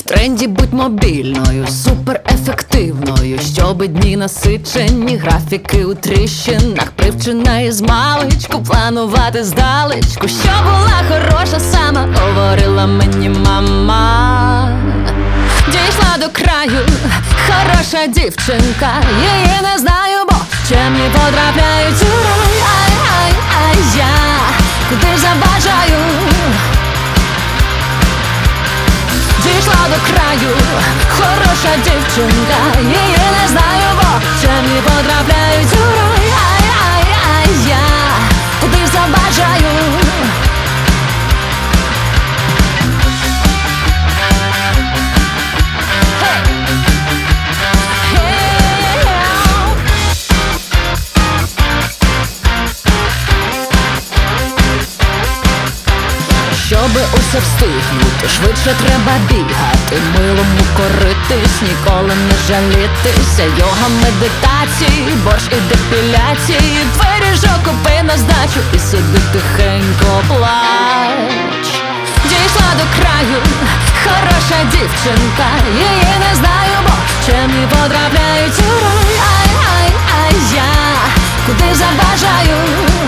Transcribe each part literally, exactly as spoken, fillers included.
тренді будь мобільною, суперефективною, щоби дні насичені, графіки у тріщинах, привчена із маличку планувати здалечку, що була хороша сама, говорила мені мама. Дійшла до краю, хороша дівчинка, її не знаю, бо чемні потрапляють у рай. Ай-ай-ай, я куди забажаю. Дійшла до краю, хороша дівчинка, її не знаю, бо чемні потрапляють у рай. Ай-ай-ай, я куди забажаю. Щоби усе встигнути, швидше треба бігати, милому коритись, ніколи не жалітися. Йога, медитації, борщ і депіляції, пиріжок купи на здачу і сиди тихенько плач. Дійшла до краю, хороша дівчинка, її не знаю, бо чемні потрапляють у рай. Ай-ай-ай, я куди забажаю.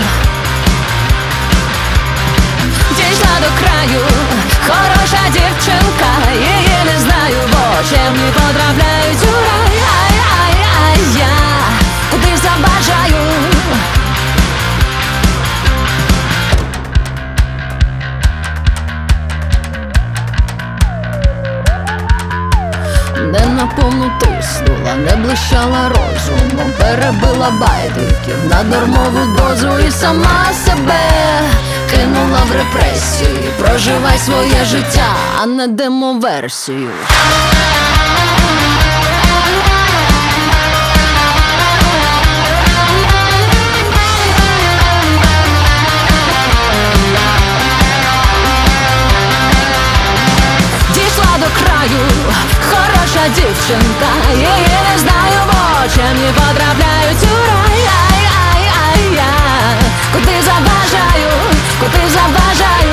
Дійшла до краю, хороша дівчинка, її не знаю, бо чемні потрапляють у рай. Ай-ай-ай, я куди забажаю. Не наповну тиснула, не блищала розумом, перебила байдиків на дармову дозу і сама себе кинула в репресії. Проживай своє життя, а не демоверсію. Дійшла до краю, хороша дівчинка, її не знаю, бо чемні потрапляють у рай. Ай-ай-ай, я куди забажаю, куди забажаю.